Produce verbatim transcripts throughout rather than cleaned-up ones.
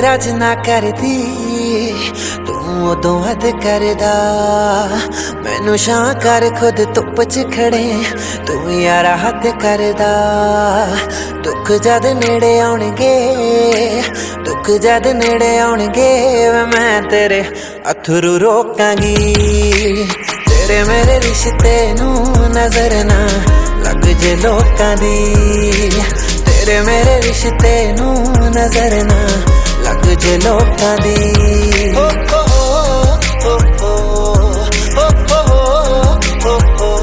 तेरा जिन्ना करदी तू उदों हद करदा मैनू शां कर खुद धुप च खड़े तू यारा हद करदा दुख जद नेड़े आउणगे दुख जद नेड़े आउणगे मैं तेरे अथरू रोकांगी तेरे मेरे रिश्ते नू नजर ना लग जे लोकां दी तेरे मेरे रिश्ते नू नजर ना लग जे लोकां दी ओ ओ ओ ओ ओ ओ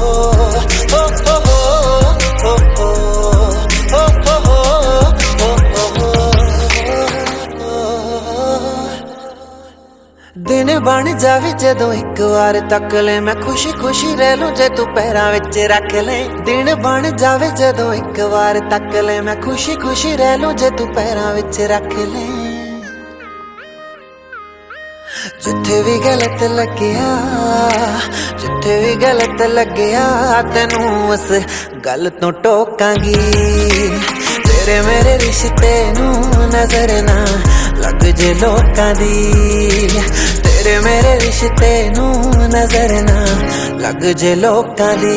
दिन बन जावे जदों एक बार तक ले मैं खुशी खुशी रह लूं जे तू पैरां विच रख ले दिन बन जावे जदों एक बार तक ले मैं खुशी खुशी रह लूं जे तू पैरां विच रख ले जिथे भी गलत लग्या जिथे भी गलत लग्या तेनू उस गल तो टोकांगी तेरे मेरे रिश्ते नू नजर ना लग जे लोकां दी तेरे मेरे रिश्ते नू नजर ना लग जे लोकां दी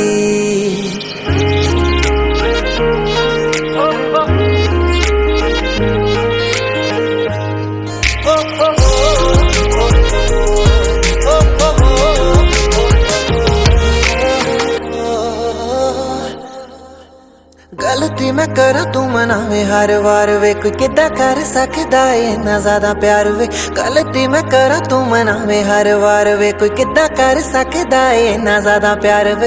गलती मैं करा तू मनावे हर वार वे कोई किदा कर सकदा है इन्ना ज्यादा प्यार वे गलती मैं करा तू मनावे हर वार वे कोई किदा कर सकदा है इन्ना ज्यादा प्यार वे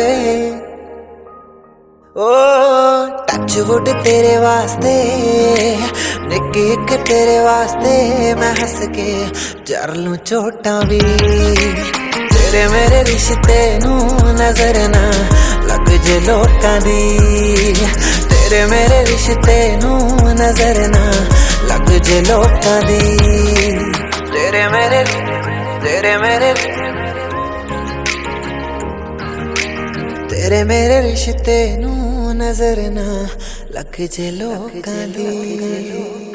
ओ टच वुड तेरे वास्ते निक्की इक तेरे वास्ते मैं हंस के जर लूं चोटां भी तेरे मेरे रिश्ते नू नजर ना लग जे लोकां दी तेरे मेरे रिश्ते नू नजर ना लग जे लोकां दी तेरे मेरे तेरे मेरे तेरे मेरे रिश्ते नू नजर ना लग जे लोकां दी।